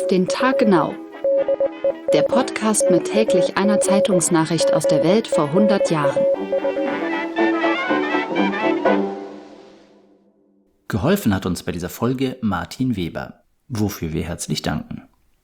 den Tag genau. Der Podcast mit täglich einer Zeitungsnachricht aus der Welt vor 100 Jahren. Geholfen hat uns bei dieser Folge Martin Weber, wofür wir herzlich danken.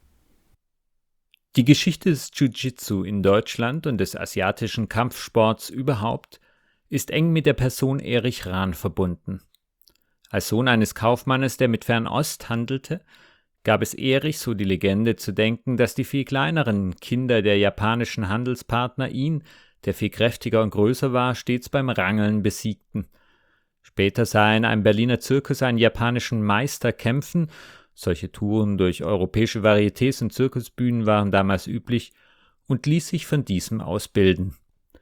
Die Geschichte des Jiu-Jitsu in Deutschland und des asiatischen Kampfsports überhaupt ist eng mit der Person Erich Rahn verbunden. Als Sohn eines Kaufmannes, der mit Fernost handelte, gab es Erich, so die Legende, zu denken, dass die viel kleineren Kinder der japanischen Handelspartner ihn, der viel kräftiger und größer war, stets beim Rangeln besiegten. Später sah er in einem Berliner Zirkus einen japanischen Meister kämpfen. Solche Touren durch europäische Varietés und Zirkusbühnen waren damals üblich und ließ sich von diesem ausbilden.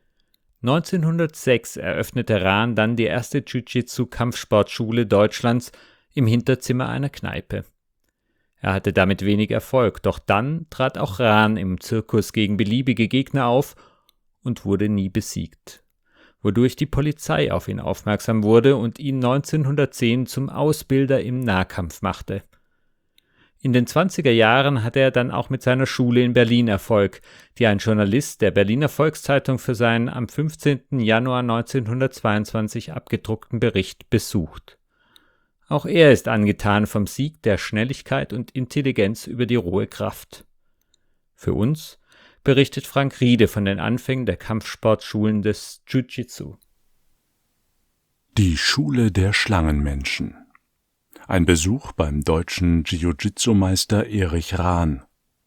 1906 eröffnete Rahn dann die erste Jiu-Jitsu-Kampfsportschule Deutschlands im Hinterzimmer einer Kneipe. Er hatte damit wenig Erfolg, doch dann trat auch Rahn im Zirkus gegen beliebige Gegner auf und wurde nie besiegt, wodurch die Polizei auf ihn aufmerksam wurde und ihn 1910 zum Ausbilder im Nahkampf machte. In den 20er Jahren hatte er dann auch mit seiner Schule in Berlin Erfolg, die ein Journalist der Berliner Volkszeitung für seinen am 15. Januar 1922 abgedruckten Bericht besucht. Auch er ist angetan vom Sieg der Schnelligkeit und Intelligenz über die rohe Kraft. Für uns berichtet Frank Riede von den Anfängen der Kampfsportschulen des Jiu-Jitsu. Die Schule der Schlangenmenschen. Ein Besuch beim deutschen Jiu-Jitsu-Meister Erich Rahn.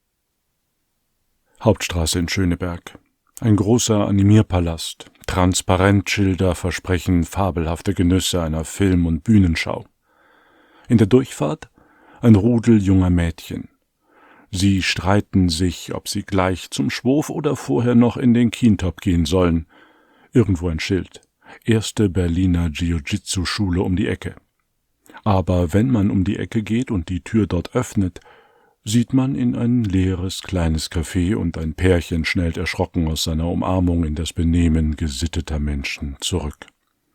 Hauptstraße in Schöneberg. Ein großer Animierpalast. Transparentschilder versprechen fabelhafte Genüsse einer Film- und Bühnenschau. In der Durchfahrt ein Rudel junger Mädchen. Sie streiten sich, ob sie gleich zum Schwof oder vorher noch in den Kientop gehen sollen. Irgendwo ein Schild. Erste Berliner Jiu-Jitsu-Schule um die Ecke. Aber wenn man um die Ecke geht und die Tür dort öffnet, sieht man in ein leeres kleines Café und ein Pärchen schnellt erschrocken aus seiner Umarmung in das Benehmen gesitteter Menschen zurück.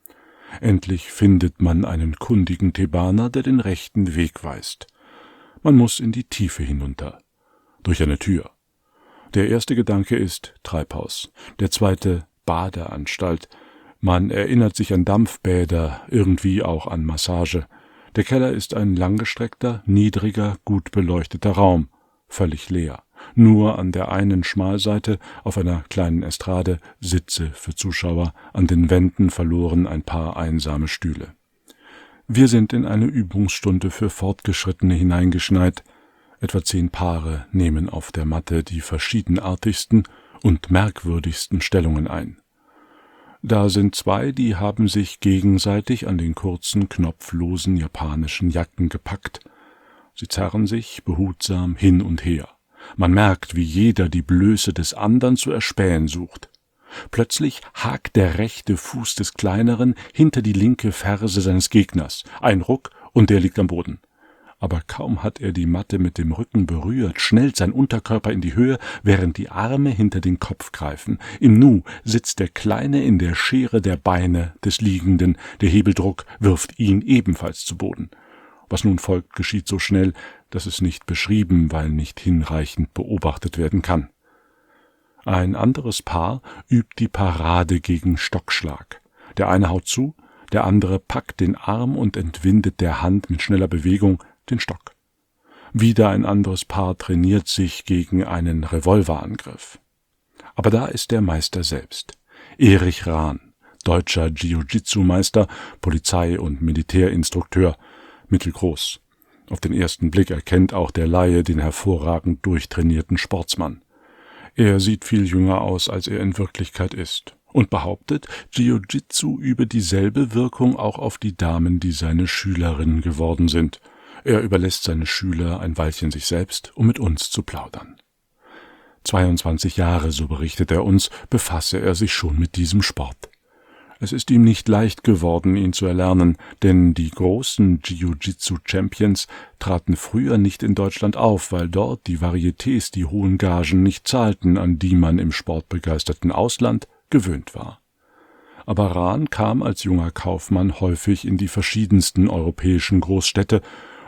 Endlich findet man einen kundigen Thebaner, der den rechten Weg weist. Man muss in die Tiefe hinunter, durch eine Tür. Der erste Gedanke ist Treibhaus, der zweite Badeanstalt. Man erinnert sich an Dampfbäder, irgendwie auch an Massage. Der Keller ist ein langgestreckter, niedriger, gut beleuchteter Raum, völlig leer. Nur an der einen Schmalseite auf einer kleinen Estrade Sitze für Zuschauer, an den Wänden verloren ein paar einsame Stühle. Wir sind in eine Übungsstunde für Fortgeschrittene hineingeschneit. Etwa 10 Paare nehmen auf der Matte die verschiedenartigsten und merkwürdigsten Stellungen ein. Da sind 2, die haben sich gegenseitig an den kurzen, knopflosen japanischen Jacken gepackt. Sie zerren sich behutsam hin und her. Man merkt, wie jeder die Blöße des anderen zu erspähen sucht. Plötzlich hakt der rechte Fuß des Kleineren hinter die linke Ferse seines Gegners. Ein Ruck und der liegt am Boden. Aber kaum hat er die Matte mit dem Rücken berührt, schnellt sein Unterkörper in die Höhe, während die Arme hinter den Kopf greifen. Im Nu sitzt der Kleine in der Schere der Beine des Liegenden, der Hebeldruck wirft ihn ebenfalls zu Boden. Was nun folgt, geschieht so schnell, dass es nicht beschrieben, weil nicht hinreichend beobachtet werden kann. Ein anderes Paar übt die Parade gegen Stockschlag. Der eine haut zu, der andere packt den Arm und entwindet der Hand mit schneller Bewegung den Stock. Wieder ein anderes Paar trainiert sich gegen einen Revolverangriff. Aber da ist der Meister selbst. Erich Rahn, deutscher Jiu-Jitsu-Meister, Polizei- und Militärinstrukteur, mittelgroß. Auf den ersten Blick erkennt auch der Laie den hervorragend durchtrainierten Sportsmann. Er sieht viel jünger aus, als er in Wirklichkeit ist, und behauptet, Jiu-Jitsu übe dieselbe Wirkung auch auf die Damen, die seine Schülerinnen geworden sind. Er überlässt seine Schüler ein Weilchen sich selbst, um mit uns zu plaudern. 22 Jahre, so berichtet er uns, befasse er sich schon mit diesem Sport. Es ist ihm nicht leicht geworden, ihn zu erlernen, denn die großen Jiu-Jitsu-Champions traten früher nicht in Deutschland auf, weil dort die Varietés die hohen Gagen nicht zahlten, an die man im sportbegeisterten Ausland gewöhnt war. Aber Rahn kam als junger Kaufmann häufig in die verschiedensten europäischen Großstädte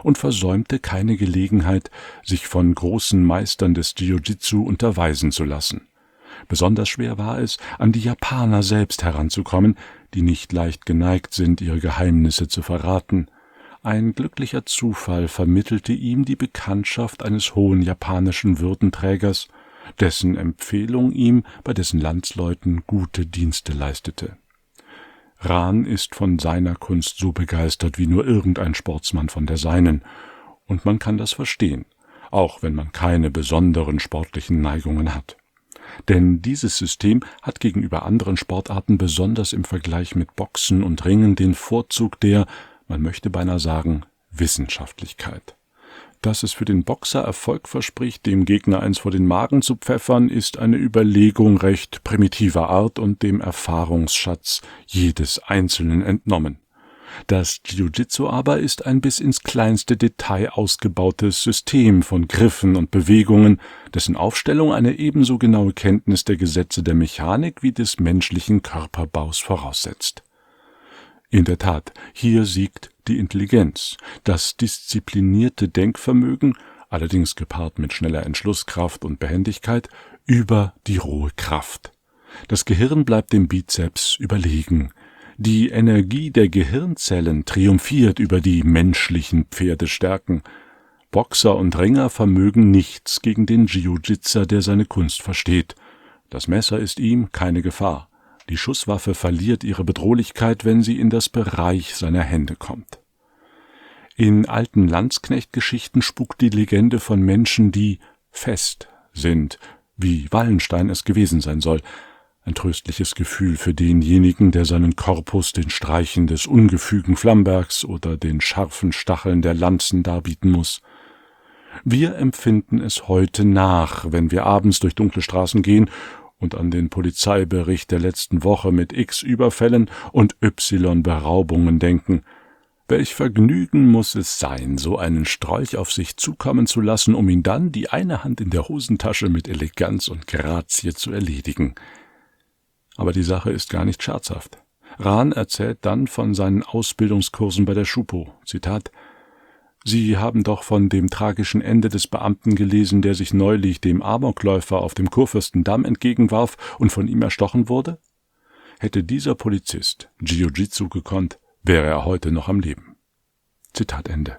und versäumte keine Gelegenheit, sich von großen Meistern des Jiu-Jitsu unterweisen zu lassen. Besonders schwer war es, an die Japaner selbst heranzukommen, die nicht leicht geneigt sind, ihre Geheimnisse zu verraten. Ein glücklicher Zufall vermittelte ihm die Bekanntschaft eines hohen japanischen Würdenträgers, dessen Empfehlung ihm bei dessen Landsleuten gute Dienste leistete. Ran ist von seiner Kunst so begeistert wie nur irgendein Sportsmann von der seinen, und man kann das verstehen, auch wenn man keine besonderen sportlichen Neigungen hat. Denn dieses System hat gegenüber anderen Sportarten besonders im Vergleich mit Boxen und Ringen den Vorzug der, man möchte beinahe sagen, Wissenschaftlichkeit. Dass es für den Boxer Erfolg verspricht, dem Gegner eins vor den Magen zu pfeffern, ist eine Überlegung recht primitiver Art und dem Erfahrungsschatz jedes Einzelnen entnommen. Das Jiu-Jitsu aber ist ein bis ins kleinste Detail ausgebautes System von Griffen und Bewegungen, dessen Aufstellung eine ebenso genaue Kenntnis der Gesetze der Mechanik wie des menschlichen Körperbaus voraussetzt. In der Tat, hier siegt die Intelligenz, das disziplinierte Denkvermögen, allerdings gepaart mit schneller Entschlusskraft und Behendigkeit, über die rohe Kraft. Das Gehirn bleibt dem Bizeps überlegen. Die Energie der Gehirnzellen triumphiert über die menschlichen Pferdestärken. Boxer und Ringer vermögen nichts gegen den Jiu-Jitzer, der seine Kunst versteht. Das Messer ist ihm keine Gefahr. Die Schusswaffe verliert ihre Bedrohlichkeit, wenn sie in das Bereich seiner Hände kommt. In alten Landsknechtgeschichten spukt die Legende von Menschen, die fest sind, wie Wallenstein es gewesen sein soll. Ein tröstliches Gefühl für denjenigen, der seinen Korpus den Streichen des ungefügen Flambergs oder den scharfen Stacheln der Lanzen darbieten muss. Wir empfinden es heute nach, wenn wir abends durch dunkle Straßen gehen und an den Polizeibericht der letzten Woche mit X Überfällen und Y Beraubungen denken. Welch Vergnügen muss es sein, so einen Strolch auf sich zukommen zu lassen, um ihn dann, die eine Hand in der Hosentasche, mit Eleganz und Grazie zu erledigen. Aber die Sache ist gar nicht scherzhaft. Ran erzählt dann von seinen Ausbildungskursen bei der Schupo. Zitat: »Sie haben doch von dem tragischen Ende des Beamten gelesen, der sich neulich dem Amokläufer auf dem Kurfürstendamm entgegenwarf und von ihm erstochen wurde? Hätte dieser Polizist Jiu-Jitsu gekonnt, wäre er heute noch am Leben.« Zitat Ende.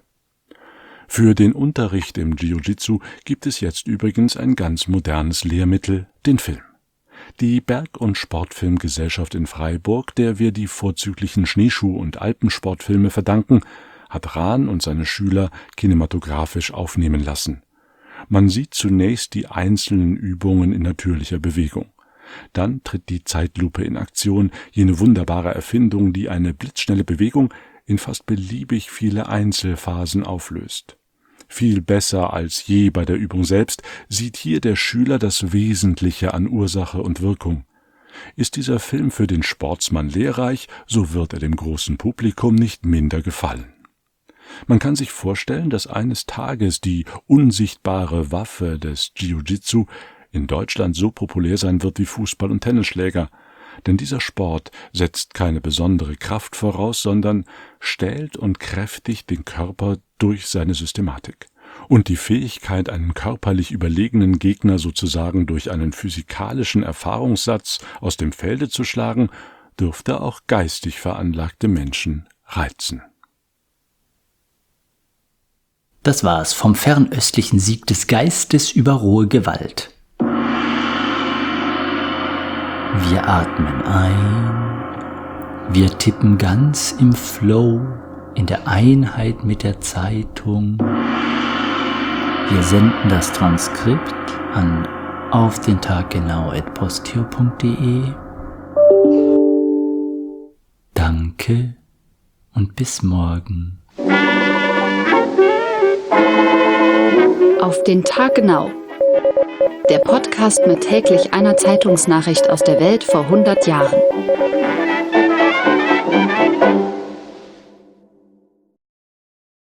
Für den Unterricht im Jiu-Jitsu gibt es jetzt übrigens ein ganz modernes Lehrmittel, den Film. Die Berg- und Sportfilmgesellschaft in Freiburg, der wir die vorzüglichen Schneeschuh- und Alpensportfilme verdanken, hat Ran und seine Schüler kinematografisch aufnehmen lassen. Man sieht zunächst die einzelnen Übungen in natürlicher Bewegung. Dann tritt die Zeitlupe in Aktion, jene wunderbare Erfindung, die eine blitzschnelle Bewegung in fast beliebig viele Einzelphasen auflöst. Viel besser als je bei der Übung selbst sieht hier der Schüler das Wesentliche an Ursache und Wirkung. Ist dieser Film für den Sportsmann lehrreich, so wird er dem großen Publikum nicht minder gefallen. Man kann sich vorstellen, dass eines Tages die unsichtbare Waffe des Jiu-Jitsu in Deutschland so populär sein wird wie Fußball- und Tennisschläger. Denn dieser Sport setzt keine besondere Kraft voraus, sondern stählt und kräftigt den Körper durch seine Systematik. Und die Fähigkeit, einen körperlich überlegenen Gegner sozusagen durch einen physikalischen Erfahrungssatz aus dem Felde zu schlagen, dürfte auch geistig veranlagte Menschen reizen. Das war's vom fernöstlichen Sieg des Geistes über rohe Gewalt. Wir atmen ein, wir tippen ganz im Flow, in der Einheit mit der Zeitung. Wir senden das Transkript an aufdentaggenau@posteo.de. Danke und bis morgen. Auf den Tag genau. Der Podcast mit täglich einer Zeitungsnachricht aus der Welt vor 100 Jahren.